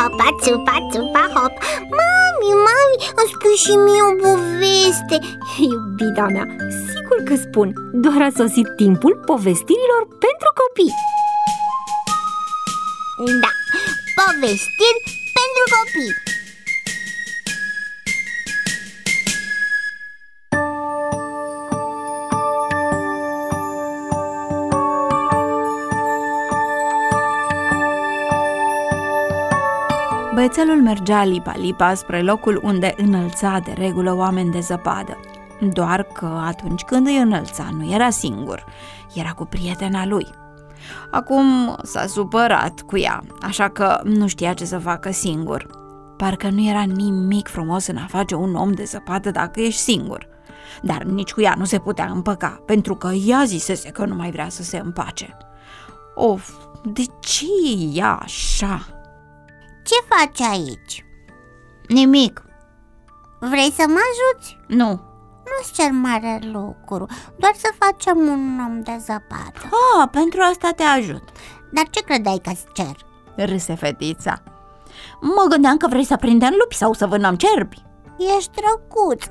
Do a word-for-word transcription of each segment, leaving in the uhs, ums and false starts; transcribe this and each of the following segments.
țupa, țupa, țupa, hop. Mami, mami, îmi spui și mie o poveste. Iubita mea, sigur că spun. Doar a sosit timpul povestirilor pentru copii. Da, povestiri pentru copii. Băiețelul mergea lipa-lipa spre locul unde înălța de regulă oameni de zăpadă. Doar că atunci când îi înălța nu era singur, era cu prietena lui. Acum s-a supărat cu ea, așa că nu știa ce să facă singur. Parcă nu era nimic frumos în a face un om de zăpadă dacă ești singur. Dar nici cu ea nu se putea împăca, pentru că ea zisese că nu mai vrea să se împace. Of, de ce e ea așa? Ce faci aici? Nimic. Vrei să mă ajuți? Nu. Nu-ți cer mare lucru, doar să facem un om de zăpadă. Ah, pentru asta te ajut. Dar ce credeai că-ți cer? Râse fetița. Mă gândeam că vrei să prindem lupi sau să vânăm cerbi. Ești drăguț.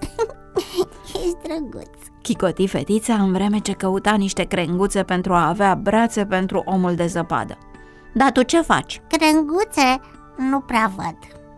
Ești drăguț. Chicoti fetița în vreme ce căuta niște crenguțe pentru a avea brațe pentru omul de zăpadă. Dar tu ce faci? Crenguțe nu prea văd.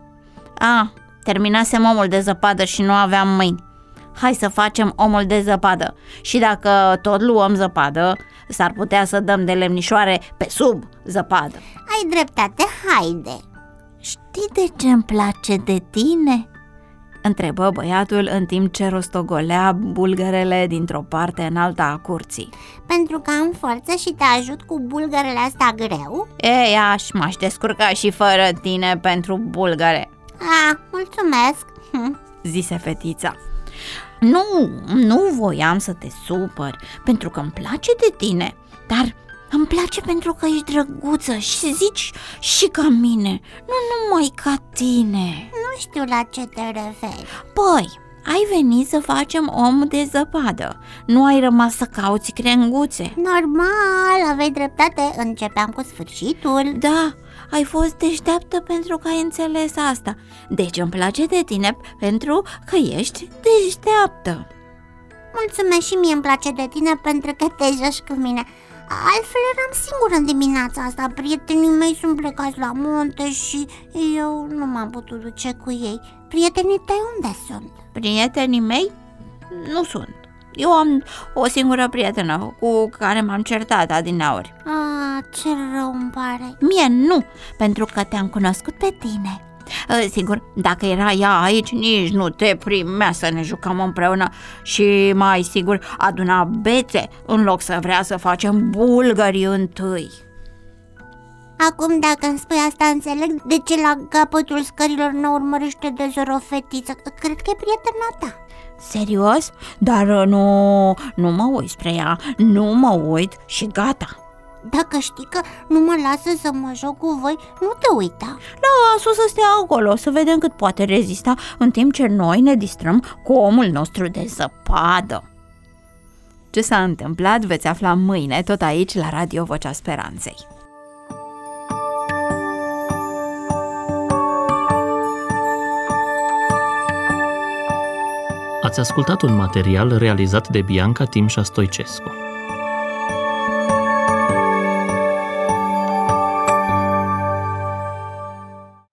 Ah, terminasem omul de zăpadă și nu aveam mâini. Hai să facem omul de zăpadă. Și dacă tot luăm zăpadă, s-ar putea să dăm de lemnișoare pe sub zăpadă. Ai dreptate, haide. Știi de ce îmi place de tine? Întrebă băiatul în timp ce rostogolea bulgărele dintr-o parte în alta a curții. Pentru că am forță și te ajut cu bulgărele astea greu? Ei, aș m-aș descurca și fără tine pentru bulgăre. Ah, mulțumesc, hm. zise fetița. Nu, nu voiam să te supăr, pentru că îmi place de tine, dar îmi place pentru că ești drăguță și zici și ca mine, nu numai ca tine. Nu știu la ce te referi. Păi, ai venit să facem om de zăpadă, nu ai rămas să cauți crenguțe. Normal, aveai dreptate, începeam cu sfârșitul. Da, ai fost deșteaptă pentru că ai înțeles asta. Deci îmi place de tine pentru că ești deșteaptă. Mulțumesc, și mie îmi place de tine pentru că te joci cu mine. Altfel eram singură în dimineața asta. Prietenii mei sunt plecați la munte și eu nu m-am putut duce cu ei. Prietenii tăi unde sunt? Prietenii mei? Nu sunt. Eu am o singură prietenă cu care m-am certat adineauri. Ah, ce rău îmi pare. Mie nu, pentru că te-am cunoscut pe tine. Sigur, dacă era ea aici, nici nu te primea să ne jucăm împreună și mai sigur aduna bețe în loc să vrea să facem bulgări întâi. Acum dacă îmi spui asta, înțeleg de ce la capătul scărilor ne urmărește de zor o fetiță. Cred că e prietena ta. Serios? Dar nu, nu mă uit spre ea, nu mă uit și gata. Dacă știi că nu mă lasă să mă joc cu voi, nu te uita. Lasă să stea acolo, să vedem cât poate rezista în timp ce noi ne distrăm cu omul nostru de zăpadă. Ce s-a întâmplat veți afla mâine, tot aici la Radio Vocea Speranței. Ați ascultat un material realizat de Bianca Timșa Stoicescu.